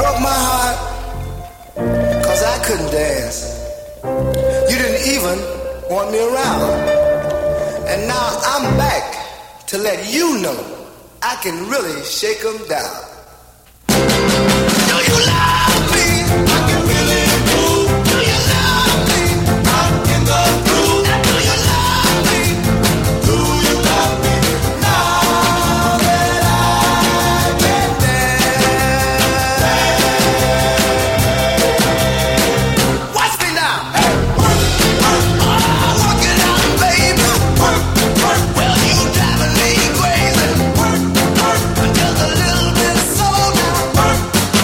broke my heart, 'cause I couldn't dance. You didn't even want me around. And now I'm back to let you know I can really shake 'em down. Do you love me? I can really move. Do you love me? I'm in the groove. Do you love me? Do you love me? Now that I can dance. Watch me now. Hey, work, work, oh, work it out, baby. Work, work, well you driving me crazy. Work, work, just a little bit slow now. Work.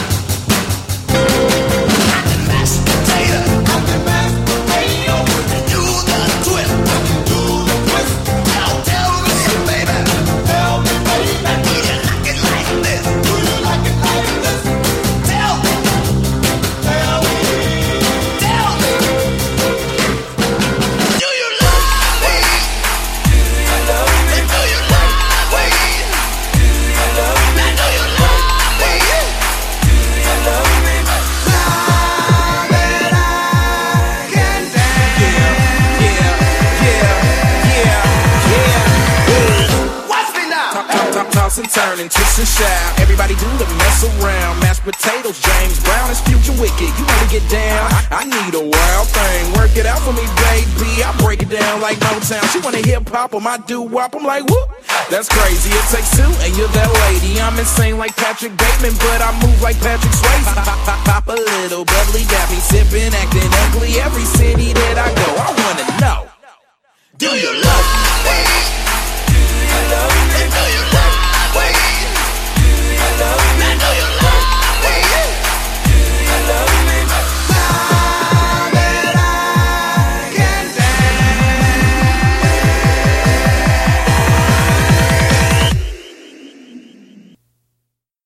I can mash potato. I can mash potato. And do the twist. I can do the twist. Now tell me, baby. Tell me, baby. Do you like it like this? Do you like it like this? Tell me. Tell me. Tell me. Do you love me? Do you love me? Do you love me? Do you love me? Now do you love me? Do you love me? Now that I can dance. Watch me now. Toss and turn and twist and shout. Everybody do the mess around. Mashed potatoes, James Brown is future wicked. You know to get down. I need a wild thing. Work it out for me, baby. I break it down like Motown. She wanna hip hop on my doo wop. I'm like, whoop. That's crazy. It takes two and you're that lady. I'm insane like Patrick Bateman, but I move like Patrick Swayze. Pop a little bubbly, dappy, sipping, acting ugly. Every city that I go, I wanna know. Do you love me? Do you love me? Do you love me? Do you love me? Now do you